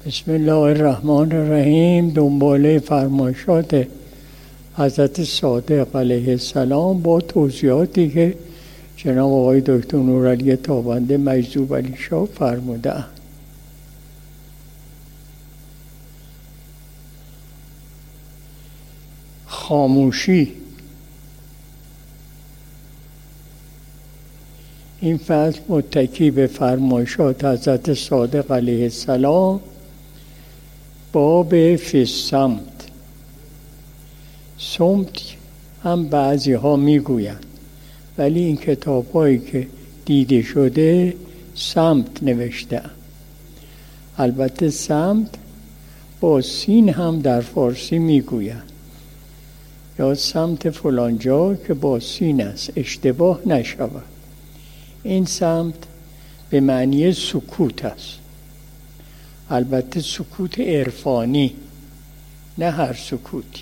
بسم الله الرحمن الرحیم. دنباله فرمایشات حضرت صادق علیه السلام با توضیحاتی که جناب آقای دکتر نورعلی تابنده مجذوب علی شاه فرموده‌اند. خاموشی. این فصل متکی به فرمایشات حضرت صادق علیه السلام باب فی الصمت. صمت هم بعضی ها میگویند، ولی این کتاب هایی که دیده شده صمت نوشته. البته صمت با سین هم در فارسی میگویند، یا صمت فلانجا که با سین است، اشتباه نشود. این صمت به معنی سکوت است، البته سکوت عرفانی، نه هر سکوتی.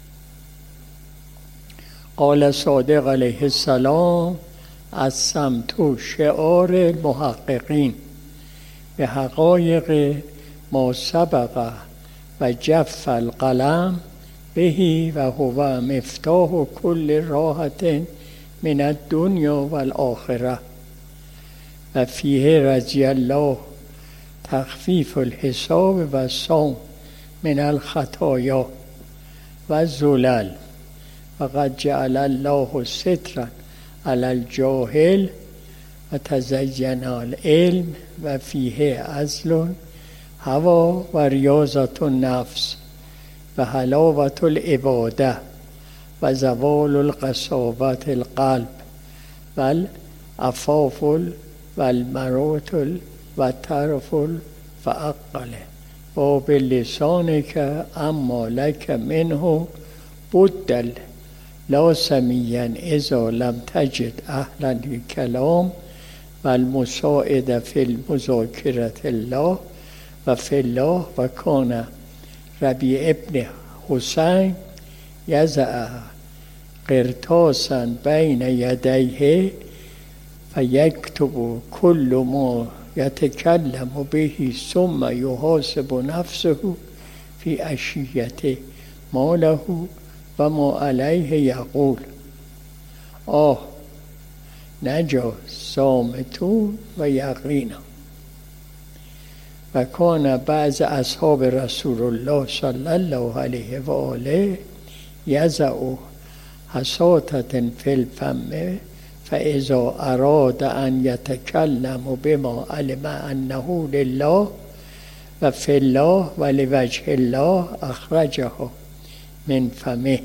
قال صادق علیه السلام الصمت شعار المحققین به حقایق ما سبق و جف القلم بهی و هو مفتاح کل راحت من الدنیا و الآخره و فیه رضی الله تخفیف الحساب و الصوم من الخطایا و زلل و قد جعل الله سترا علی الجاهل و تزین العلم و فیه عزل هوا و ریاضت النفس و حلاوت العباده و زوال القساوت القلب و العفاف و المروت و طرف فعقله و باللسانک اما لک منه بدل لا سمیا اذا لم تجد اهلا للکلام و المساعد فی المذاکره الله و فی الله و کان ربیع ابن حسین یضع قرطاسا بین یدیه فیکتب کل ما یتکلم به ثم یحاسب نفسه فی عشیته ما له و ما علیه یقول نجا صامتون و یقینا. و کان بعض اصحاب رسول الله صلی الله علیه و آله یضع حساتة فی الفم فاذا اراد ان یتکلم بما علم انه لله و فی الله و لوجه الله اخرجها من فمه.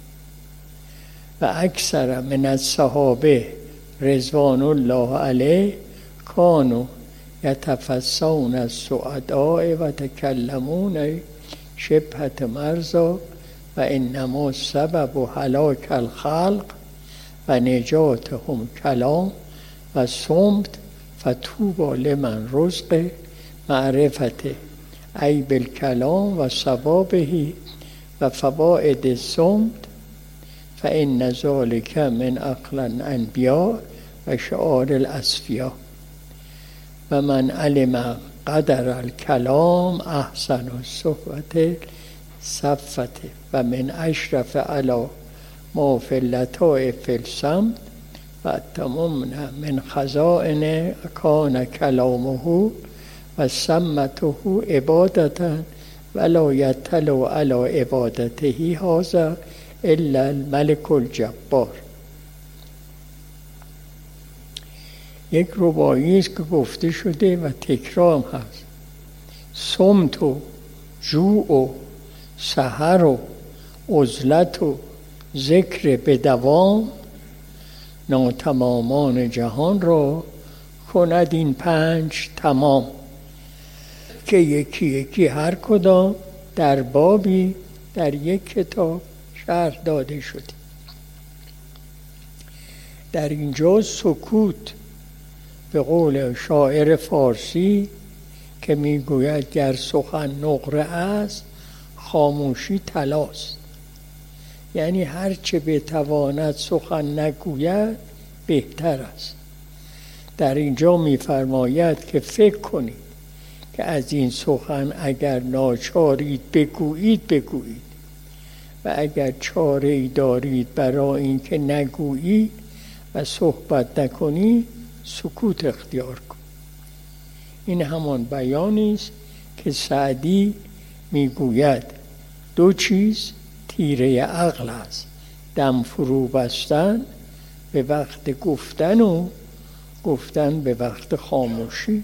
و اکثر من الصحابه رضوان الله علیه کانوا یتفسون السعداء و تکلمون شبهة مرضا و انما سبب هلاک الخلق و نجاتهم کلام و صمت فطوبی لمن رزق معرفت عیب الکلام و ثوابه و فوائد الصمت فان ذلک من عقل الانبیاء و شعار الاصفیاء و من علم قدر الکلام احسن الصحبت صفت و من اشرف علی ما فی اللطائف الصمت و تمامنا من خزائن کان کلامه و صمته عبادتا ولا یطلع علی عبادته هذا الا الملک الجبار. یک رباعی است که گفته شده و تکرار هست: صمت و جوع و سحر و عزلت و ذکر به دوام ناتمامان جهان را کند این 5 تمام، که یکی یکی هر کدام در بابی در یک کتاب شرح داده شده. در اینجا سکوت به قول شاعر فارسی که میگوید گر سخن نقره است خاموشی طلاست، یعنی هرچه بتواند سخن نگوید بهتر است. در اینجا میفرماید که فکر کنید که از این سخن اگر ناچارید بگویید و اگر چاره‌ای دارید برای این که نگویید و صحبت نکنید سکوت اختیار کن. این همان بیانی است که سعدی میگوید دو چیز تیره عقل است: دم فرو بستن به وقت گفتن و گفتن به وقت خاموشی.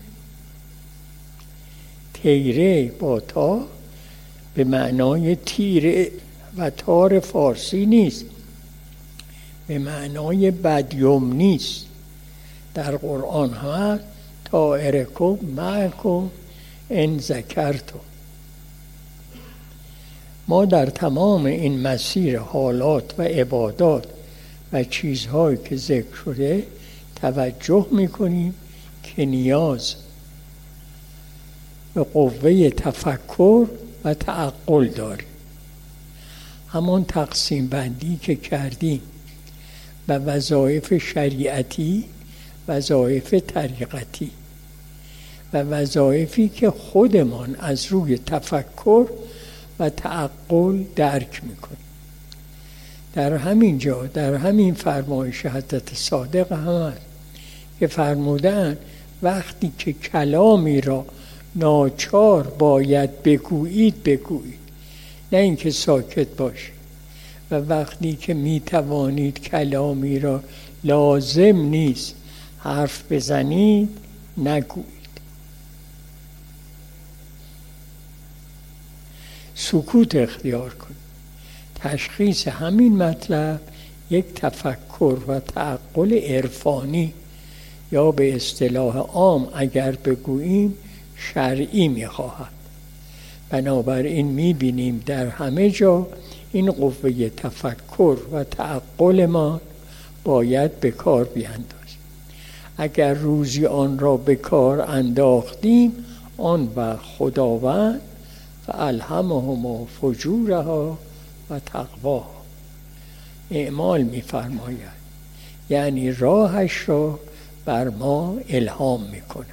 تیره با تا به معنای تیره و تار فارسی نیست، به معنای بدیوم نیست. در قرآن هست طائرکم معکم ان ذکرتم. ما در تمام این مسیر حالات و عبادات و چیزهایی که ذکر شده توجه میکنیم که نیاز به قوه تفکر و تعقل داریم. همان تقسیم بندی که کردیم و وظایف شریعتی، وظایف طریقتی و وظایفی که خودمان از روی تفکر و تعقل درک میکنیم. در همین جا، در همین فرمایش حضرت صادق هم هست که فرمودن وقتی که کلامی را ناچار باید بگویید، نه اینکه ساکت باشید، و وقتی که می توانید کلامی را لازم نیست حرف بزنید نگویید. سکوت اختیار کنید. تشخیص همین مطلب یک تفکر و تعقل عرفانی یا به اصطلاح عام اگر بگوییم شرعی می‌خواهد. بنابراین می‌بینیم در همه جا این قوه تفکر و تعقل ما باید به کار بیاندازیم. اگر روزی آن را به کار انداختیم آن وقت خداوند فالهمهما فجورها و تقواها اعمال می‌فرماید، یعنی راهش را بر ما الهام می‌کند.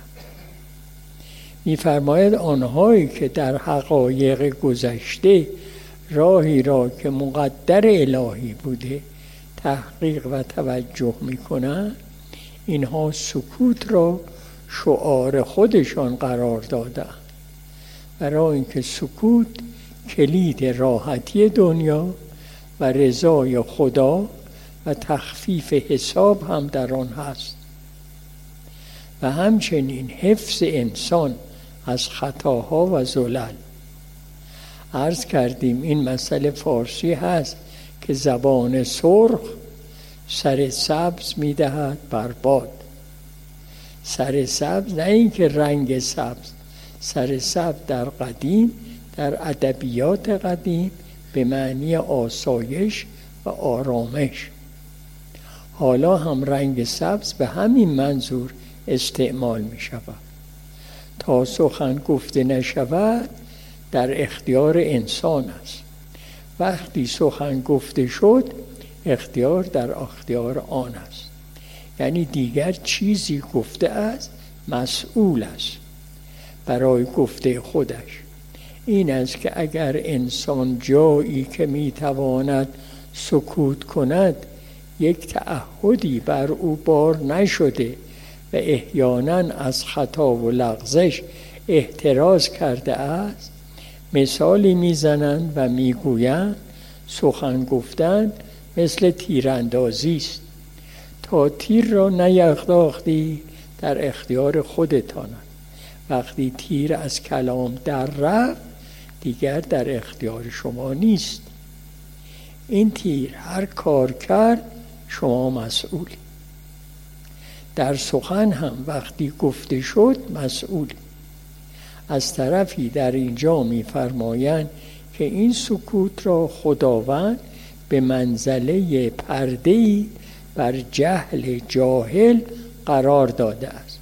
می‌فرماید آنهایی که در حقایق گذشته راهی را که مقدر الهی بوده تحقیق و توجه می‌کنند، اینها سکوت را شعار خودشان قرار دادند، برای اینکه سکوت کلید راحتی دنیا و رضای خدا و تخفیف حساب هم در آن هست و همچنین حفظ انسان از خطاها و زلل. عرض کردیم این مسئله فارسی هست که زبان سرخ سر سبز می‌دهد بر باد. سر سبز نه اینکه رنگ سبز، سر سبز در قدیم، در ادبیات قدیم به معنی آسایش و آرامش. حالا هم رنگ سبز به همین منظور استعمال می شود. تا سخن گفته نشود در اختیار انسان است. وقتی سخن گفته شد اختیار در اختیار آن است. یعنی دیگر چیزی گفته است مسئول است برای گفته خودش. این است که اگر انسان جایی که میتواند سکوت کند یک تعهدی بر او بار نشده و احیانا از خطا و لغزش احتراز کرده است، مثالی میزنند و میگویند سخن گفتن مثل تیراندازی است. تا تیر را نینداختی در اختیار خودتان. وقتی تیر از کلام در رفت دیگر در اختیار شما نیست. این تیر هر کار کرد شما مسئولی. در سخن هم وقتی گفته شد مسئولی. از طرفی در اینجا می‌فرمایند که این سکوت را خداوند به منزله پرده‌ای بر جهل جاهل قرار داده است.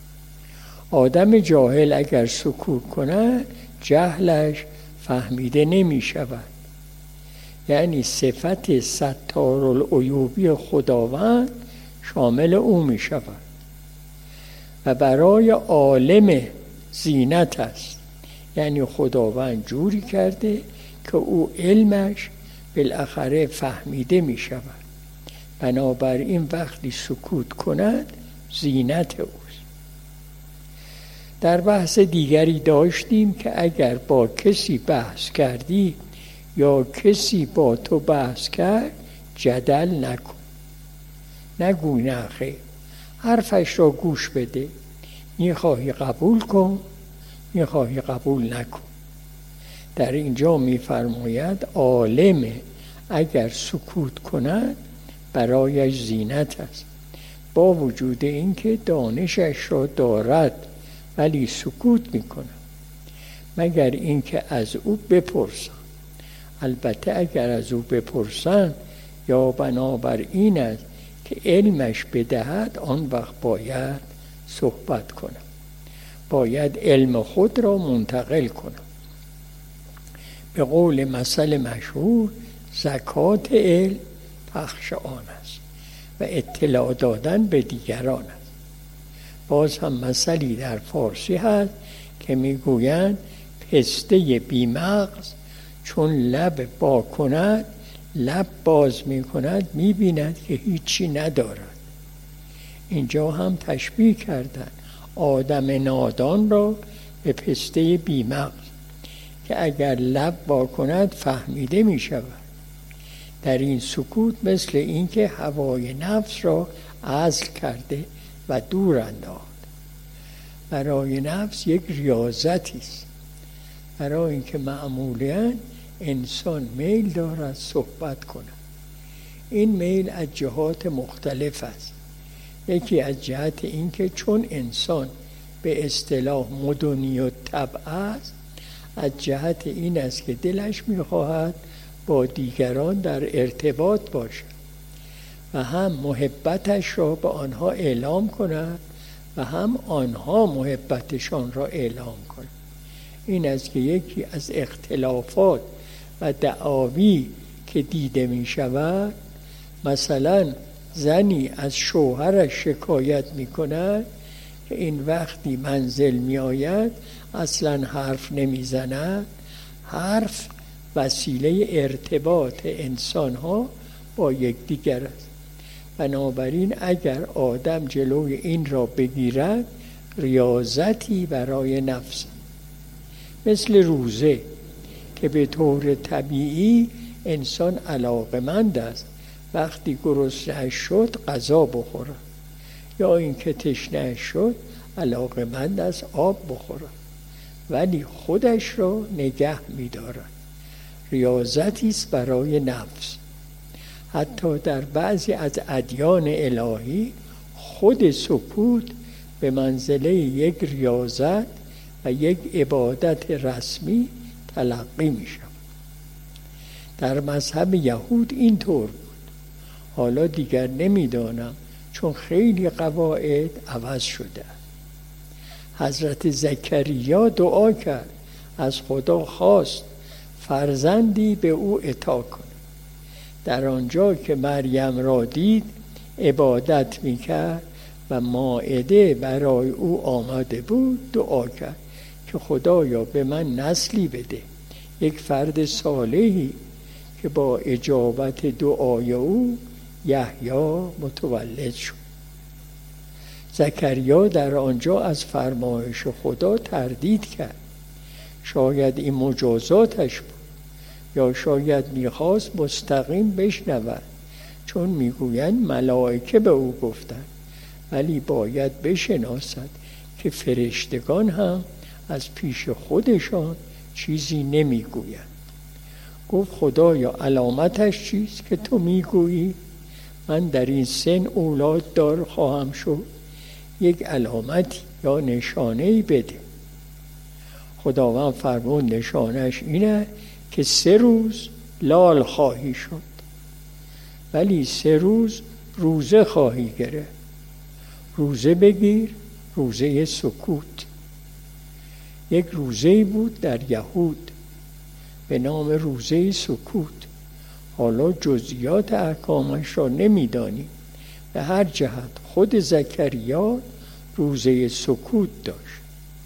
آدم جاهل اگر سکوت کند جهلش فهمیده نمی شود. یعنی صفت ستارالعیوبی خداوند شامل او می شود و برای عالم زینت است. یعنی خداوند جوری کرده که او علمش بالاخره فهمیده می شود. بنابراین وقتی سکوت کند زینت اوست. در بحث دیگری داشتیم که اگر با کسی بحث کردی یا کسی با تو بحث کرد جدل نکن. نگو نه خیر، حرفش را گوش بده، میخواهی قبول کن، میخواهی قبول نکن. در اینجا میفرماید عالم اگر سکوت کند برایش زینت است، با وجود اینکه دانشش را دارد ولی سکوت میکند، مگر اینکه از او بپرسند. البته اگر از او بپرسند یا بنابراین است که علمش بدهد، آن وقت باید صحبت کنم، باید علم خود را منتقل کنم. به قول مثل مشهور زکات علم پخش آن است و اطلاع دادن به دیگران است. باز هم مثلی در فارسی هست که میگویند پسته بیمغز چون لب با کند، لب باز میکند میبیند که هیچی ندارد. اینجا هم تشبیه کردن آدم نادان را به پسته بیمغز که اگر لب با کند فهمیده میشود. در این سکوت مثل اینکه هوای نفس را عزل کرده و دور انداخت. برای نفس یک ریاضتی است، برای اینکه معمولاً انسان میل دارد صحبت کند. این میل از جهات مختلف است. یکی از جهت اینکه چون انسان به اصطلاح مدنی و طبع است، از جهت این است که دلش میخواهد با دیگران در ارتباط باشد و هم محبتش را به آنها اعلام کند و هم آنها محبتشان را اعلام کند. این است که یکی از اختلافات و دعاوی که دیده می شود، مثلا زنی از شوهرش شکایت می کند که این وقتی منزل می آید اصلا حرف نمی زند. حرف وسیله ارتباط انسان ها با یکدیگر است. بنابراین اگر آدم جلوی این را بگیرد ریاضتی برای نفس، مثل روزه که به طور طبیعی انسان علاقمند است وقتی گرسنه شد غذا بخورد، یا اینکه تشنه شد علاقمند است آب بخورد، ولی خودش را نگه می‌دارد. ریاضتی است برای نفس. حتی در بعضی از ادیان الهی خود سکوت به منزله یک ریاضت و یک عبادت رسمی تلقی می شود. در مذهب یهود این طور بود. حالا دیگر نمیدانم چون خیلی قواعد عوض شده. حضرت زکریا دعا کرد، از خدا خواست فرزندی به او عطا کند. در آنجا که مریم را دید عبادت میکرد و مائده برای او آمده بود، دعا کرد که خدایا به من نسلی بده، یک فرد صالحی که با اجابت دعای او یحیی متولد شد. زکریا در آنجا از فرمایش خدا تردید کرد. شاید این مجازاتش بود یا شاید میخواست مستقیم بشنود، چون میگویند ملائکه به او گفتند، ولی باید بشناسد که فرشتگان هم از پیش خودشان چیزی نمیگویند. گفت خدایا علامتش چیست که تو میگویی من در این سن اولاد دار خواهم شد؟ یک علامتی یا نشانه‌ای بده. خداوند فرمود نشانش اینه که 3 روز لال خواهی شد، ولی 3 روز روزه خواهی گرفت. روزه بگیر، روزه سکوت. یک روزه بود در یهود به نام روزه سکوت. حالا جزئیات احکامش را نمیدانیم. به هر جهت خود زکریا روزه سکوت داشت.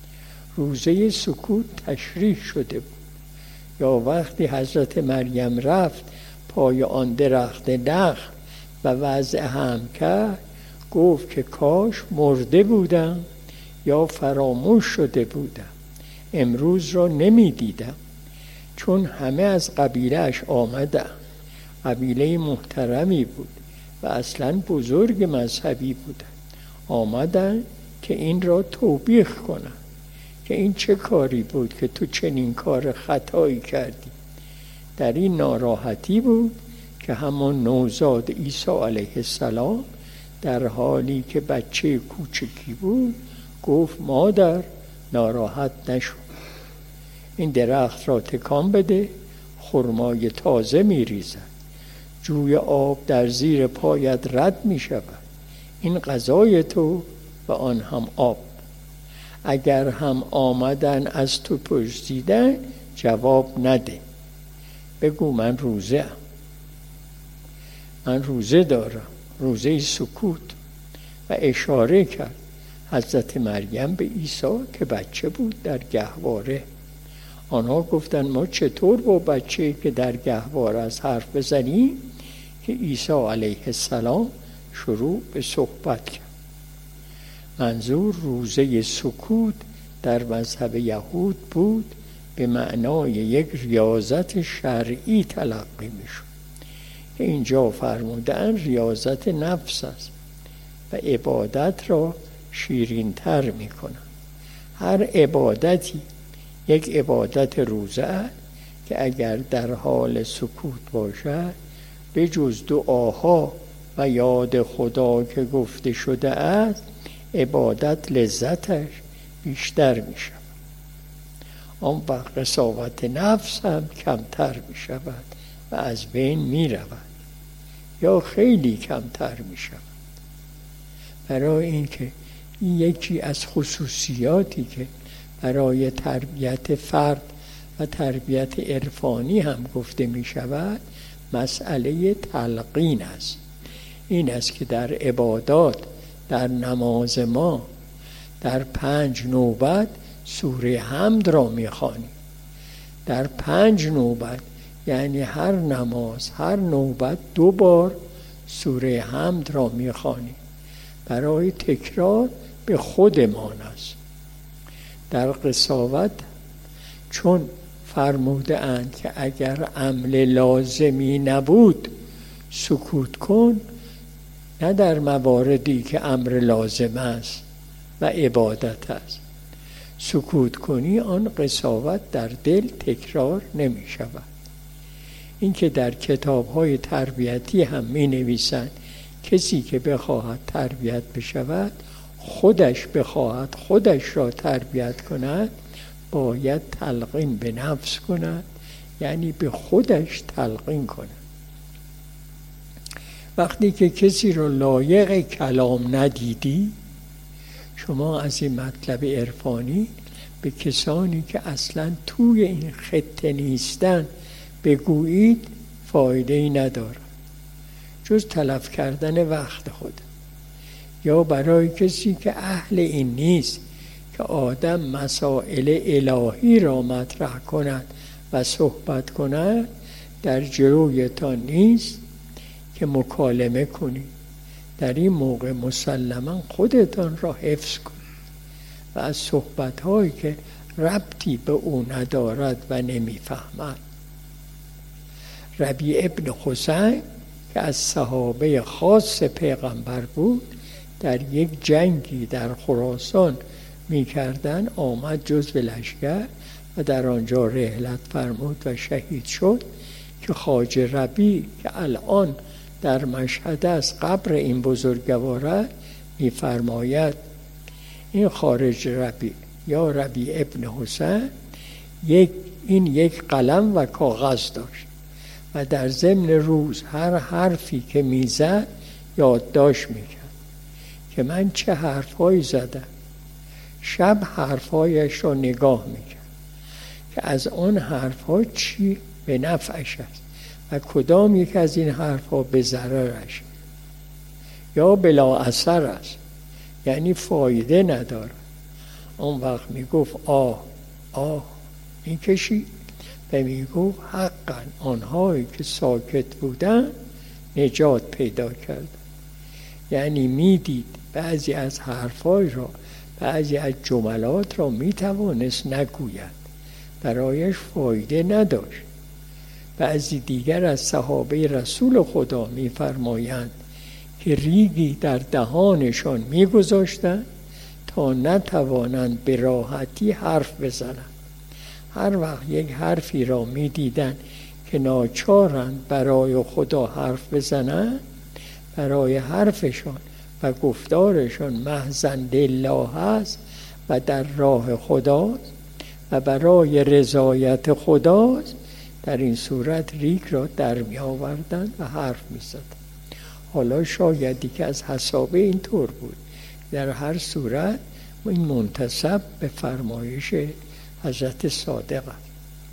روزه سکوت تشریح شده بود. یا وقتی حضرت مریم رفت پای آن درخت نخل و وضع هم کرد، گفت که کاش مرده بودم یا فراموش شده بودم، امروز را نمی دیدم. چون همه از قبیلهش آمدن، قبیله محترمی بود و اصلا بزرگ مذهبی بودن، آمدن که این را توبیخ کنن که این چه کاری بود که تو چنین کار خطایی کردی. در این ناراحتی بود که همان نوزاد عیسی علیه السلام در حالی که بچه کوچکی بود گفت مادر ناراحت نشو، این درخت را تکان بده، خرمای تازه می ریزد، جوی آب در زیر پایت رد می شود، این غذای تو و آن هم آب. اگر هم آمدن از تو پرسیدن جواب نده، بگو من روزه دارم، روزه سکوت. و اشاره کرد حضرت مریم به عیسی که بچه بود در گهواره. آنها گفتن ما چطور با بچه که در گهواره از حرف بزنیم؟ که عیسی علیه السلام شروع به صحبت کرد. منظور روزه سکوت در مذهب یهود بود، به معنای یک ریاضت شرعی تلقی میشد که اینجا فرمودن ریاضت نفس است و عبادت را شیرین تر میکنن. هر عبادتی یک عبادت روزه است که اگر در حال سکوت باشد به جز دعاها و یاد خدا که گفته شده است، عبادت لذتش بیشتر می شود. آن وقت قساوت نفس هم کمتر می شود و از بین می رود یا خیلی کمتر می شود. برای اینکه این یکی از خصوصیاتی که برای تربیت فرد و تربیت عرفانی هم گفته می شود مسئله تلقین است. این است که در عبادات، در نماز ما در 5 نوبت سوره حمد را می‌خوانیم. در 5 نوبت یعنی هر نماز هر نوبت 2 بار سوره حمد را می‌خوانیم. برای تکرار به خودمان است. در قساوت چون فرموده اند که اگر عمل لازمی نبود سکوت کن، نه در مواردی که امر لازم است و عبادت است. سکوت کنی آن قساوت در دل تکرار نمی شود. این که در کتاب‌های تربیتی هم می نویسند کسی که بخواهد تربیت بشود، خودش بخواهد خودش را تربیت کند، باید تلقین به نفس کند، یعنی به خودش تلقین کند. وقتی که کسی رو لایق کلام ندیدی، شما از این مطلب عرفانی به کسانی که اصلا توی این خطه نیستن بگویید فایده‌ای نداره جز تلف کردن وقت خود. یا برای کسی که اهل این نیست که آدم مسائل الهی را مطرح کند و صحبت کند، در جلویتان نیست که مکالمه کنید. در این موقع مسلما خودتان را حفظ کنید و از صحبت‌هایی که ربطی به او ندارد و نمیفهمد. ربیع ابن حسین که از صحابه خاص پیغمبر بود، در یک جنگی در خراسان می‌کردن، آمد جزو لشکر و در آنجا رحلت فرمود و شهید شد. که خواجه ربیع که الان در مشهد است، قبر این بزرگوار می‌فرماید این خارج ربیع یا ربیع ابن حسین یک قلم و کاغذ داشت و در ضمن روز هر حرفی که میزد یادداشت میکرد که من چه حرفایی زدم. شب حرفایش را نگاه میکرد که از آن حرفها چی به نفعش است و کدام یک از این حرفها به ضررش یا بلا اثر است، یعنی فایده نداره. اون وقت میگفت آه میکشید و میگفت حقا آنهایی که ساکت بودن نجات پیدا کرد. یعنی میدید بعضی از حرفای را، بعضی از جملات را میتوانست نگوید، برایش فایده نداشت. بعضی دیگر از صحابه رسول خدا میفرمایند که ریگی در دهانشان میگذاشتند تا نتوانند به راحتی حرف بزنند. هر وقت یک حرفی را میدیدند که ناچارند برای خدا حرف بزنند، برای حرفشان و گفتارشان محضاً لله است و در راه خداست و برای رضایت خداست، در این صورت ریگ را در می آوردند و حرف می زدند. حالا شایدی که از حسابه اینطور بود. در هر صورت این منتسب به فرمایش حضرت صادق است.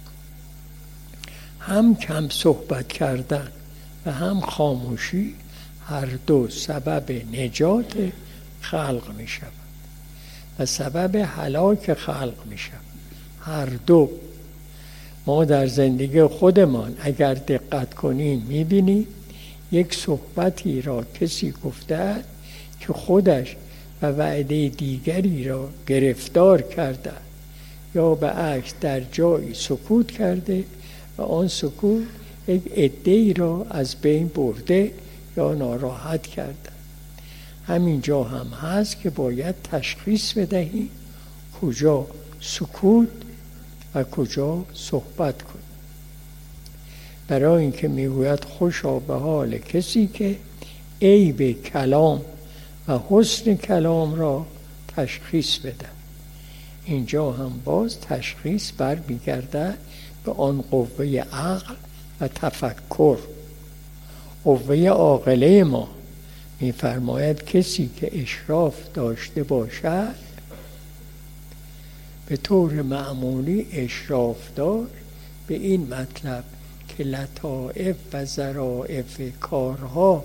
هم کم صحبت کردن و هم خاموشی هر دو سبب نجات خلق می شود و سبب هلاک خلق می شود. هر دو. ما در زندگی خودمان اگر دقت کنیم می بینیم یک صحبتی را کسی گفته که خودش و وعده دیگری را گرفتار کرده یا به عکس در جایی سکوت کرده و آن سکوت یک عده‌ای را از بین برده یا ناراحت کرده. همینجا هم هست که باید تشخیص بدهیم کجا سکوت و کجا صحبت کنیم. برای اینکه میگوید خوشا به حال کسی که عیب کلام و حسن کلام را تشخیص بده. اینجا هم باز تشخیص برمیگرده به آن قوه عقل و تفکر. قوه عاقله ما میفرماید کسی که اشراف داشته باشد، به طور معمولی اشراف داشت به این مطلب که لطائف و ظرائف کارها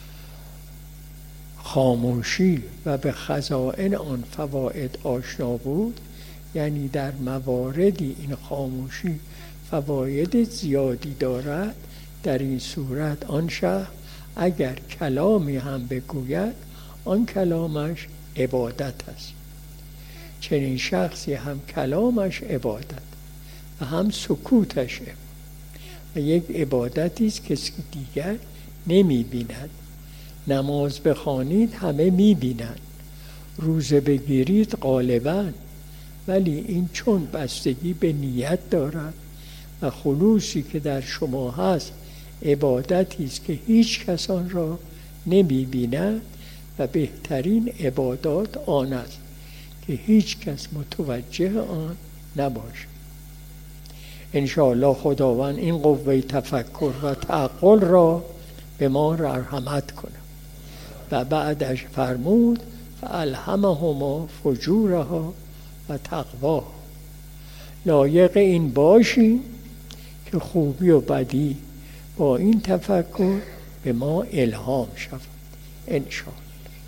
خاموشی و به خزائن آن فواید آشنا بود، یعنی در مواردی این خاموشی فواید زیادی دارد. در این صورت آن شخص اگر کلامی هم بگوید آن کلامش عبادت است. چنین شخصی هم کلامش عبادت و هم سکوتش و یک عبادتی است که دیگر نمی بیند. نماز بخوانید همه می بینند، روزه بگیرید غالبا، ولی این چون بستگی به نیت دارد و خلوصی که در شما هست عبادتی است که هیچ کس آن را نمی بیند و بهترین عبادات آن است که هیچ کس متوجه آن نباشد. انشاءالله خداوند این قوه تفکر و تعقل را به ما رحمت کنه. و بعدش فرمود فالهمهما فجورها و تقوا. لایق این باشیم که خوبی و بدی با این تفکر به ما الهام شود انشاءالله.